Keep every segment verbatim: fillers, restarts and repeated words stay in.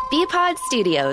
B-Pod Studios.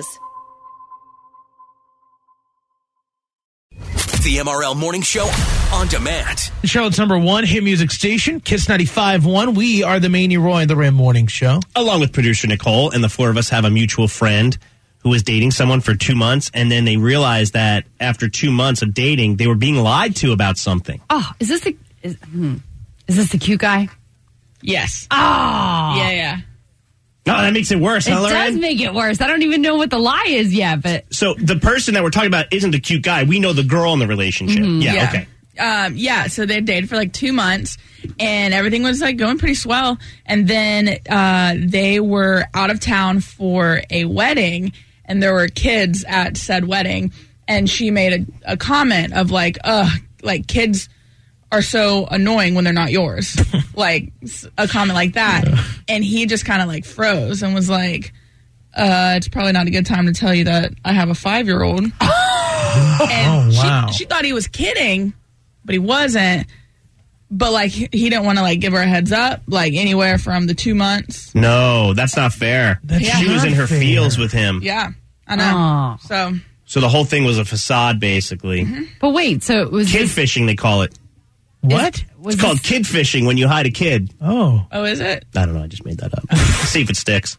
The M R L Morning Show on demand. Charlotte's number one hit music station, Kiss ninety-five point one. We are the Maney Roy and the Ram Morning Show. Along with producer Nicole, and the four of us have a mutual friend who was dating someone for two months, and then they realized that after two months of dating, they were being lied to about something. Oh, is this the is, hmm. is this the cute guy? Yes. Oh. Yeah, yeah. No, that makes it worse, It huh, Lorraine? does make it worse. I don't even know what the lie is yet, but... So the person that we're talking about isn't the cute guy. We know the girl in the relationship. Mm-hmm. Yeah, Yeah. okay. Um, yeah, so they dated for like two months, and everything was like going pretty swell. And then uh, they were out of town for a wedding, and there were kids at said wedding. And she made a, a comment of like, "Ugh, like kids are so annoying when they're not yours," like a comment like that. And he just kind of like froze and was like, uh, "It's probably not a good time to tell you that I have a five-year-old." And Oh, wow. she, she thought he was kidding, but he wasn't. But like he didn't want to like give her a heads up, like anywhere from the two months. No, that's not fair. That's she was not in her fair. feels with him. Yeah, I know. Aw. So So the whole thing was a facade, basically. Mm-hmm. But wait, so it was Kid this, fishing, they call it. What? was It's called this- kid fishing when you hide a kid. Oh. oh, is it? I don't know. I just made that up. See if it sticks.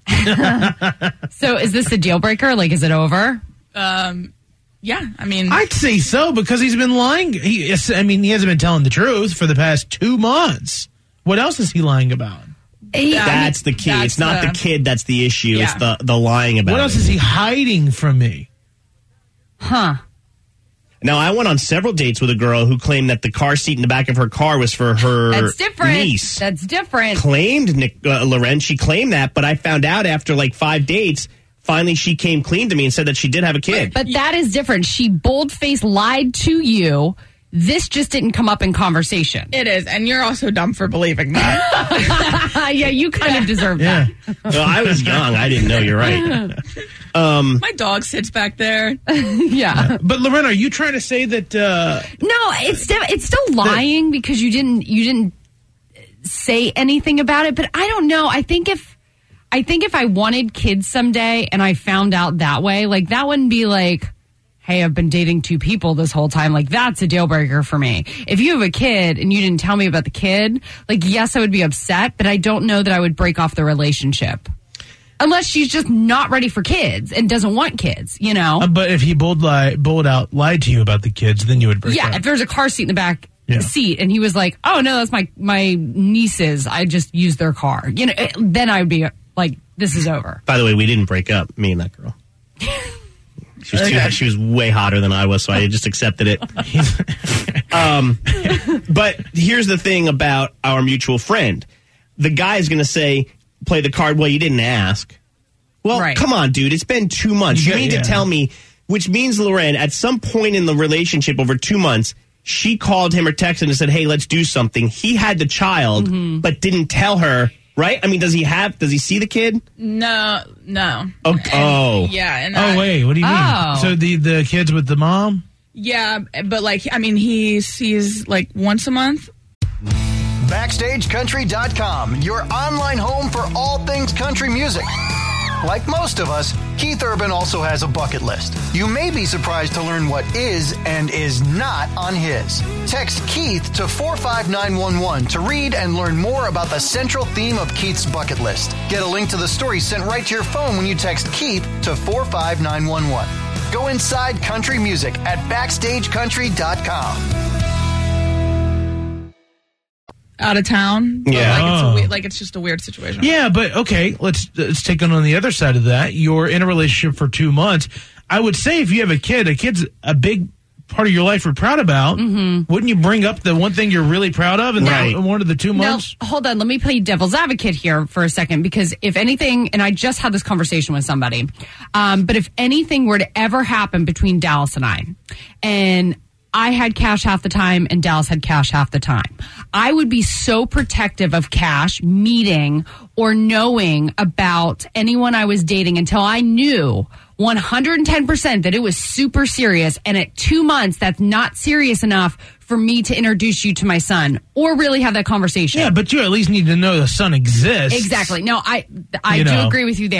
So is this a deal breaker? Like, is it over? Um, yeah. I mean, I'd say so because he's been lying. He, yes, I mean, he hasn't been telling the truth for the past two months. What else is he lying about? That's the key. that's It's not the, the- kid that's the issue. It's Yeah. the, the lying about What else it. is he hiding from me? Huh. Now, I went on several dates with a girl who claimed that the car seat in the back of her car was for her That's different. niece. That's different. Claimed, Nick, uh, Loren, she claimed that, but I found out after like five dates, finally she came clean to me and said that she did have a kid. But that is different. She bold-faced lied to you. This just didn't come up in conversation. it is, and you're also dumb for believing that. yeah, you kind of deserve Yeah. that. Well, I was young. I didn't know. You're right. Um, My dog sits back there. Yeah. But Lorena, are you trying to say that? Uh, No, it's still it's still lying because you didn't you didn't say anything about it. But I don't know. I think if I think if I wanted kids someday and I found out that way, like that wouldn't be like, hey, I've been dating two people this whole time. Like that's a deal breaker for me. If you have a kid and you didn't tell me about the kid, like yes, I would be upset, but I don't know that I would break off the relationship. Unless she's just not ready for kids and doesn't want kids, you know? uh, but if he bold lie, bold out lied to you about the kids, then you would break Yeah, up. if there's a car seat in the back Yeah. seat and he was like, "Oh no, that's my my niece's. I just used their car." You know, it- then I would be like, "This is over." by the way, we didn't break up, me and that girl. She was, too, she was way hotter than I was, so I just accepted it. um, but here's the thing about our mutual friend. The guy's going to say, play the card, well, you didn't ask. Well, Right. come on, dude. It's been two months. You Yeah, mean yeah. to tell me, which means, Loren, at some point in the relationship over two months, she called him or texted him and said, hey, let's do something. He had the child, Mm-hmm. but didn't tell her, right? I mean, does he have, does he see the kid? No, no. Oh, And- oh. yeah. And Oh I- wait, what do you mean? Oh. So the the kids with the mom? yeah, but like, I mean, he sees like once a month. Backstage Country dot com, your online home for all things country music. Like most of us, Keith Urban also has a bucket list. You may be surprised to learn what is and is not on his. Text Keith to four five nine one one to read and learn more about the central theme of Keith's bucket list. Get a link to the story sent right to your phone when you text Keith to four five nine one one. Go inside country music at Backstage Country dot com. Out of town. But, Yeah. Like it's, Oh. a weird, like it's just a weird situation. Yeah, but okay, let's let's take it on the other side of that. You're in a relationship for two months. I would say if you have a kid, a kid's a big part of your life you're proud about. Mm-hmm. Wouldn't you bring up the one thing you're really proud of in Right. the, one of the two Now, months? hold on. Let me play devil's advocate here for a second, because if anything, and I just had this conversation with somebody, um, but if anything were to ever happen between Dallas and I, and I had Cash half the time and Dallas had Cash half the time, I would be so protective of Cash meeting or knowing about anyone I was dating until I knew one hundred ten percent that it was super serious. And at two months, that's not serious enough for me to introduce you to my son or really have that conversation. Yeah, but you at least need to know the son exists. Exactly. No, I I You do know. agree with you there.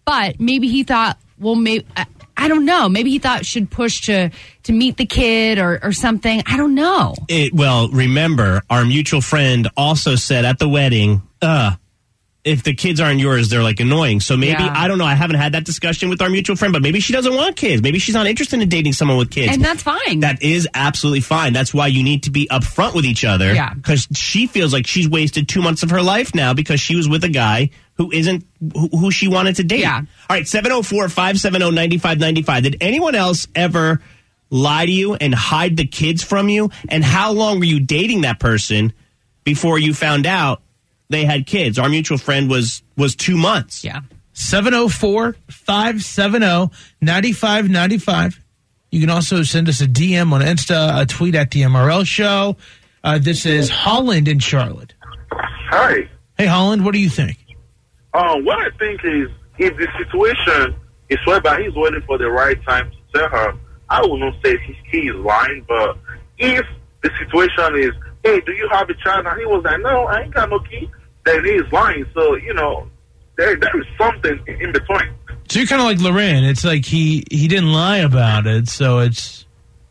But maybe he thought, well, maybe I, I don't know. Maybe he thought should push to to meet the kid or, or something. I don't know. It, well, remember, our mutual friend also said at the wedding, uh, if the kids aren't yours, they're like annoying. So maybe, Yeah. I don't know, I haven't had that discussion with our mutual friend, but maybe she doesn't want kids. Maybe she's not interested in dating someone with kids. And that's fine. That is absolutely fine. That's why you need to be upfront with each other. Yeah. Because she feels like she's wasted two months of her life now because she was with a guy who isn't who, who she wanted to date. Yeah. All right, seven oh four, five seven oh, nine five nine five. Did anyone else ever lie to you and hide the kids from you? And how long were you dating that person before you found out they had kids? Our mutual friend was was two months. Yeah. seven oh four, five seven oh, nine five nine five. You can also send us a D M on Insta, a tweet at the M R L show. Uh, this is Holland in Charlotte. Hi. Hey, Holland, what do you think? Um, what I think is, if the situation is whereby he's waiting for the right time to tell her, I will not say he, he is lying, but if the situation is, hey, do you have a child? And he was like, no, I ain't got no kid, then he is lying. So, you know, there there is something in between. So you're kind of like Loren. It's like he, he didn't lie about it, so it's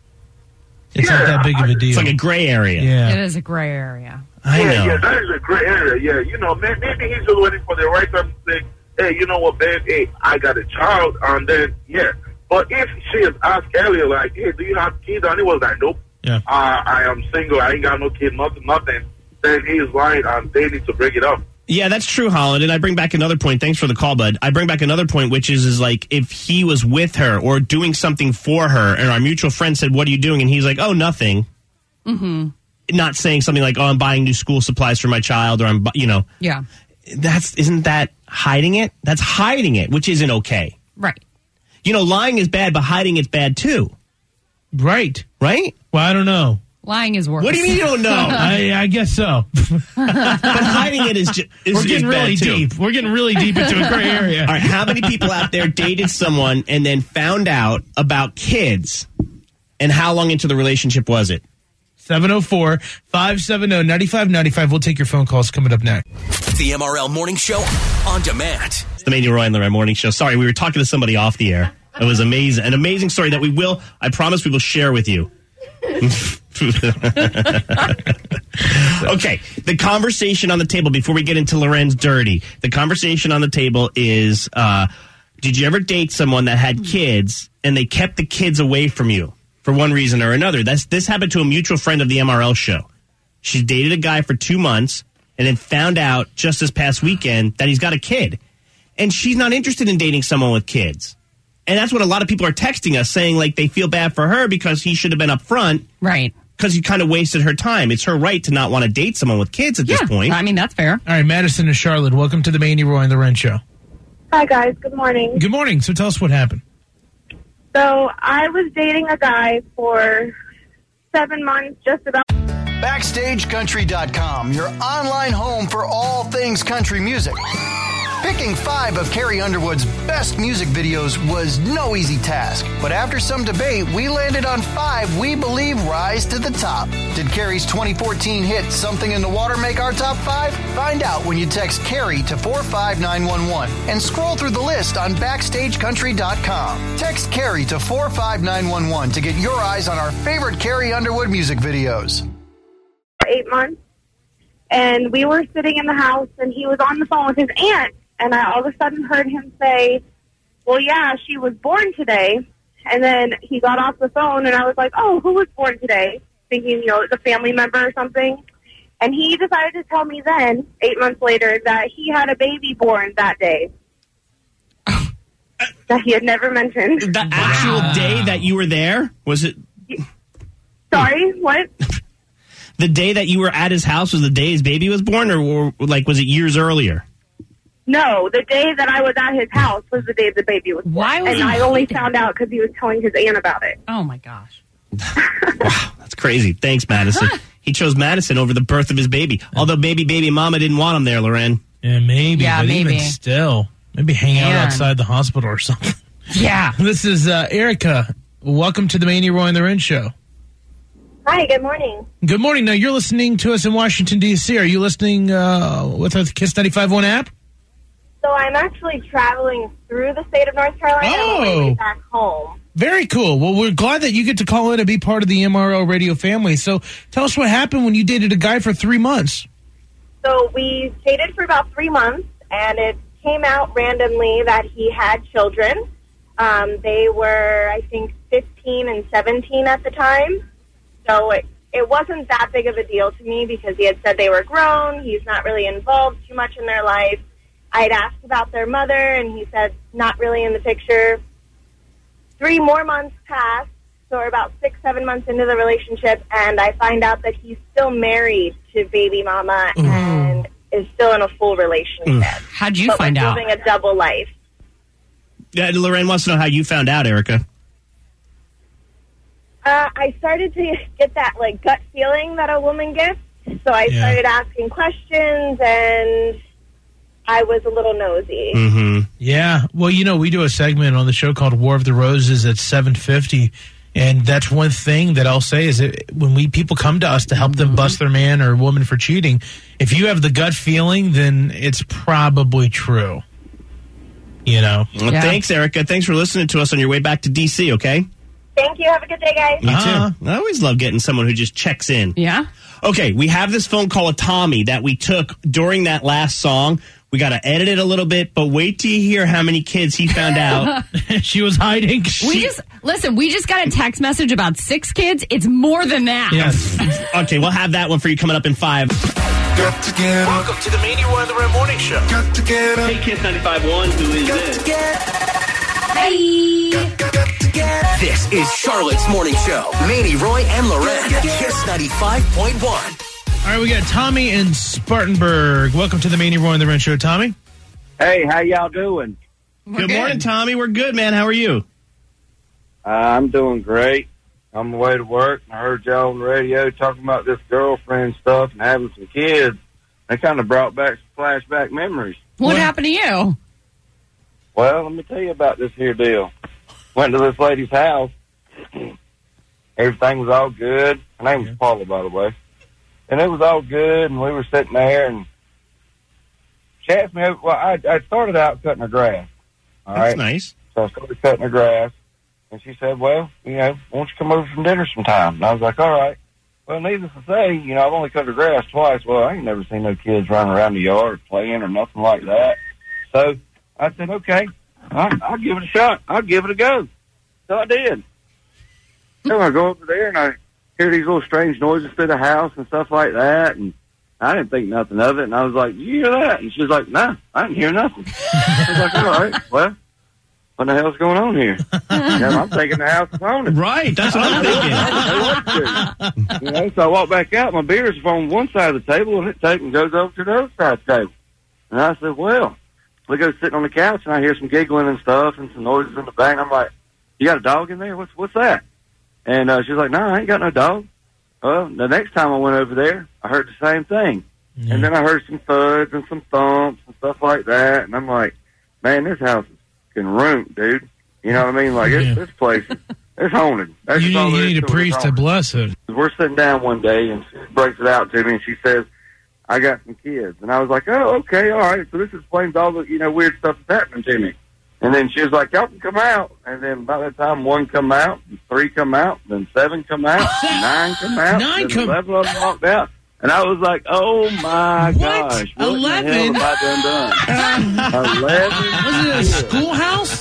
it's Yeah, not that big of a I- deal. It's like a gray area. yeah. It is a gray area. I yeah, know. yeah, that is a great area. Yeah, you know, may- maybe he's just waiting for the right time to say, hey, you know what, babe, hey, I got a child, and then, yeah. But if she has asked earlier, like, hey, do you have kids? And he was like, nope. Yeah. Uh, I am single. I ain't got no kid, nothing, nothing. Then he is lying, and they need to bring it up. Yeah, that's true, Holland. And I bring back another point. Thanks for the call, bud. I bring back another point, which is, is like if he was with her or doing something for her, and our mutual friend said, what are you doing? And he's like, oh, nothing. Mm-hmm. Not saying something like, oh, I'm buying new school supplies for my child, or I'm, bu- you know. Yeah. That's, isn't that hiding it? That's hiding it, which isn't okay. Right. You know, lying is bad, but hiding it's bad too. Right. Right? Well, I don't know. Lying is worse. What do you mean you don't know? I, I guess so. But hiding it is, ju- is We're getting is bad really too. deep. We're getting really deep into a gray area. All right, how many people out there dated someone and then found out about kids? And how long into the relationship was it? seven oh four, five seven oh, nine five nine five. We'll take your phone calls coming up next. The M R L Morning Show on demand. It's the Mandy Roy and Lorraine Morning Show. Sorry, we were talking to somebody off the air. It was amazing. An amazing story that we will, I promise we will share with you. Okay, the conversation on the table before we get into Loren's dirty. The conversation on the table is, uh, did you ever date someone that had kids and they kept the kids away from you for one reason or another? That's, this happened to a mutual friend of the M R L show. She dated a guy for two months and then found out just this past weekend that he's got a kid. And she's not interested in dating someone with kids. And that's what a lot of people are texting us, saying like they feel bad for her because he should have been up front. Right. Because he kind of wasted her time. It's her right to not want to date someone with kids at Yeah. this point. I mean, that's fair. All right, Madison and Charlotte, welcome to the Mandy Roy and Loren Show. Hi, guys. Good morning. Good morning. So tell us what happened. So I was dating a guy for seven months, just about. Backstage Country dot com, your online home for all things country music. Picking five of Carrie Underwood's best music videos was no easy task, but after some debate, we landed on five we believe rise to the top. Did Carrie's twenty fourteen hit Something in the Water make our top five? Find out when you text Carrie to four five nine one one and scroll through the list on Backstage Country dot com. Text Carrie to four five nine one one to get your eyes on our favorite Carrie Underwood music videos. Eight months, and we were sitting in the house, and he was on the phone with his aunt, and I all of a sudden heard him say, well, yeah, she was born today, and then he got off the phone, and I was like, oh, who was born today? Thinking, you know, it's a family member or something, and he decided to tell me then, eight months later, that he had a baby born that day. That he had never mentioned. The actual day that you were there? Was it Sorry, what? the day that you were at his house was the day his baby was born, or, or like was it years earlier? No, the day that I was at his house was the day the baby was born. Why was and he I only hiding? found out because he was telling his aunt about it. Oh, my gosh. Wow, that's crazy. Thanks, Madison. He chose Madison over the birth of his baby. Although baby, baby mama didn't want him there, Loren. Yeah, maybe. Yeah, but maybe. even still, maybe hang out Man. outside the hospital or something. Yeah. This is uh, Erica. Welcome to the Mandy Roy and Loren Show. Hi, good morning. Good morning. Now, you're listening to us in Washington, D C. Are you listening uh, with our Kiss ninety-five point one app? So I'm actually traveling through the state of North Carolina on my Oh. way back home. Very cool. Well, we're glad that you get to call in and be part of the M R L radio family. So tell us what happened when you dated a guy for three months. So we dated for about three months, and it came out randomly that he had children. Um, they were, I think, fifteen and seventeen at the time. So it, it wasn't that big of a deal to me because he had said they were grown. He's not really involved too much in their life. I'd asked about their mother, and he said not really in the picture. Three more months passed, so we're about six, seven months into the relationship, and I find out that he's still married to baby mama Ooh. and is still in a full relationship. How'd you but find we're out? living a double life. Yeah, Lorraine wants to know how you found out, Erica. Uh, I started to get that like gut feeling that a woman gets, so I Yeah. started asking questions, and I was a little nosy. Mm-hmm. Yeah. Well, you know, we do a segment on the show called War of the Roses at seven fifty. And that's one thing that I'll say is that when we people come to us to help them bust their man or woman for cheating, if you have the gut feeling, then it's probably true. You know? Well, Yeah. Thanks, Erica. Thanks for listening to us on your way back to D C, okay? Thank you. Have a good day, guys. Me Uh-huh. too. I always love getting someone who just checks in. Yeah. Okay, we have this phone call of Tommy that we took during that last song. We got to edit it a little bit, but wait till you hear how many kids he found out. She was hiding. We just listen. We just got a text message about six kids. It's more than that. Yes. Okay, we'll have that one for you coming up in five. Got to get up. Welcome to the Manny Roy and the Ram Morning Show. Got to get up. Hey, Kiss ninety-five point one, who is this? This is Charlotte's Morning Show. Manny Roy and Loren. Kiss ninety-five point one. All right, we got Tommy in Spartanburg. Welcome to the Manny Roy and the Ren Show, Tommy. Hey, how y'all doing? We're Good morning, Tommy. We're good, man. How are you? Uh, I'm doing great. On my way to work, and I heard y'all on the radio talking about this girlfriend stuff and having some kids. That kind of brought back some flashback memories. What, What? happened to you? Well, let me tell you about this here deal. Went to this lady's house. Everything was all good. Her name was Paula, by the way. And it was all good, and we were sitting there, and she asked me, well, I, I started out cutting her grass. All That's right? nice. So I started cutting her grass, and she said, well, you know, why don't you come over from dinner sometime? And I was like, all right. Well, needless to say, you know, I've only cut her grass twice. Well, I ain't never seen no kids running around the yard playing or nothing like that. So I said, okay, I'll, I'll give it a shot. I'll give it a go. So I did. So I go over there, and I hear these little strange noises through the house and stuff like that, and I didn't think nothing of it. And I was like, you hear that? And she was like, nah, I didn't hear nothing. I was like, all right, well, what the hell's going on here? Yeah, I'm thinking the house is haunted. Right, that's what I'm thinking. You know, so I walk back out. My beer's on one side of the table, and it takes and goes over to the other side of the table. And I said, well, we go sitting on the couch, and I hear some giggling and stuff and some noises in the back. And I'm like, you got a dog in there? What's what's that? And uh, she's like, no, I ain't got no dog. Well, the next time I went over there, I heard the same thing. Yeah. And then I heard some thuds and some thumps and stuff like that. And I'm like, man, this house is fucking ruined, dude. You know what I mean? Like, Yeah. it's, this place is it's haunted. That's You just all need, you there is need a to it. It's priest to haunted. bless it. We're sitting down one day, and she breaks it out to me, and she says, I got some kids. And I was like, oh, okay, all right. So this explains all the, you know, weird stuff that's happening to me. And then she was like, y'all can come out. And then by that time, one come out, and three come out, then seven come out, nine come out, Nine then come- eleven of them walked out. And I was like, oh, my What? gosh. What eleven? in the hell have I done done? eleven? Was it a schoolhouse?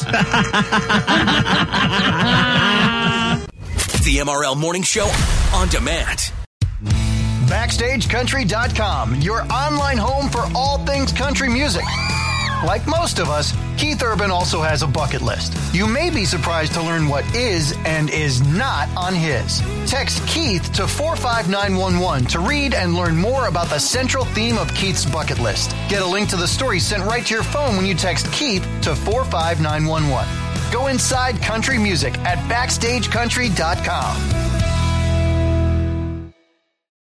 The M R L Morning Show on demand. Backstage Country dot com, your online home for all things country music. Like most of us, Keith Urban also has a bucket list. You may be surprised to learn what is and is not on his. Text Keith to four five nine one one to read and learn more about the central theme of Keith's bucket list. Get a link to the story sent right to your phone when you text Keith to four five nine one one. Go inside country music at Backstage Country dot com.